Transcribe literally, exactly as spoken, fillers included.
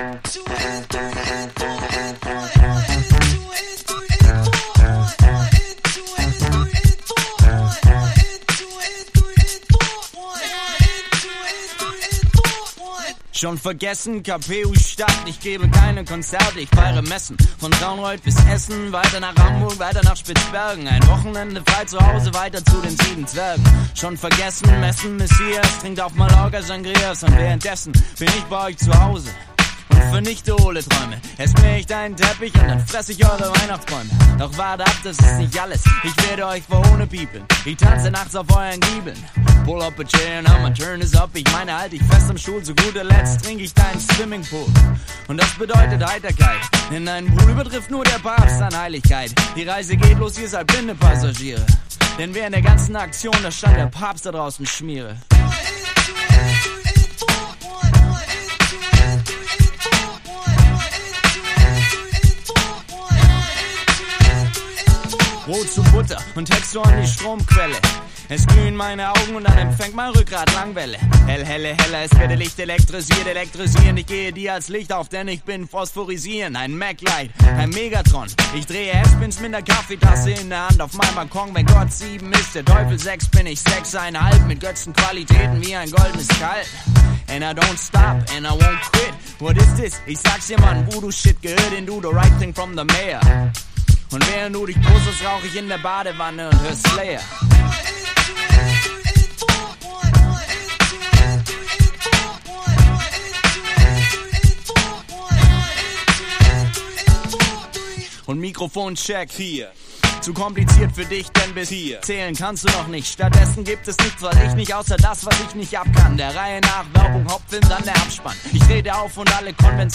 Schon vergessen, K P U-Stadt, ich gebe keine Konzerte, ich feiere Messen. Von Traunreut bis Essen, weiter nach Hamburg, weiter nach Spitzbergen. Ein Wochenende frei zu Hause, weiter zu den sieben Zwergen. Schon vergessen, Messen, Messias, trinkt auf Mallorca Sangrias. Und währenddessen bin ich bei euch zu Hause und vernichte hohle Träume. Erst mähe ich deinen Teppich und dann fress ich eure Weihnachtsbäume. Doch warte ab, das ist nicht alles, ich werde euch verhohne piepeln. Ich tanze nachts auf euren Giebeln. Pull up a chair, now my turn is up. Ich meine, halt dich fest am Stuhl, zu guter Letzt trink ich deinen Swimmingpool. Und das bedeutet Heiterkeit, denn deinen Pool übertrifft nur der Papst an Heiligkeit. Die Reise geht los, ihr seid blinde Passagiere. Denn während der ganzen Aktion, da stand der Papst da draußen Schmiere. Brot zu Butter und Textur an die Stromquelle. Es glühen meine Augen und dann empfängt mein Rückgrat Langwelle. Hell, helle, heller, es werde Licht elektrisiert, elektrisieren. Ich gehe dir als Licht auf, denn ich bin phosphorisieren. Ein Mac-Light, ein Megatron. Ich drehe F-Spins mit einer Kaffeetasse in der Hand auf meinem Balkon. Wenn Gott sieben ist, der Teufel sechs, bin ich sechseinhalb. Mit Götzenqualitäten wie ein goldenes Kalb. And I don't stop, and I won't quit. What is this? Ich sag's dir, Mann, Voodoo-Shit gehört in du, the right thing from the mayor. Und während du dich postest, rauch ich in der Badewanne und hör Slayer. Und Mikrofoncheck hier. Zu kompliziert für dich, denn bis hier zählen kannst du noch nicht. Stattdessen gibt es nichts, was ich nicht, außer das, was ich nicht ab kann. Der Reihe nach Werbung, Hauptfilm, dann der Abspann. Ich rede auf und alle Konventionen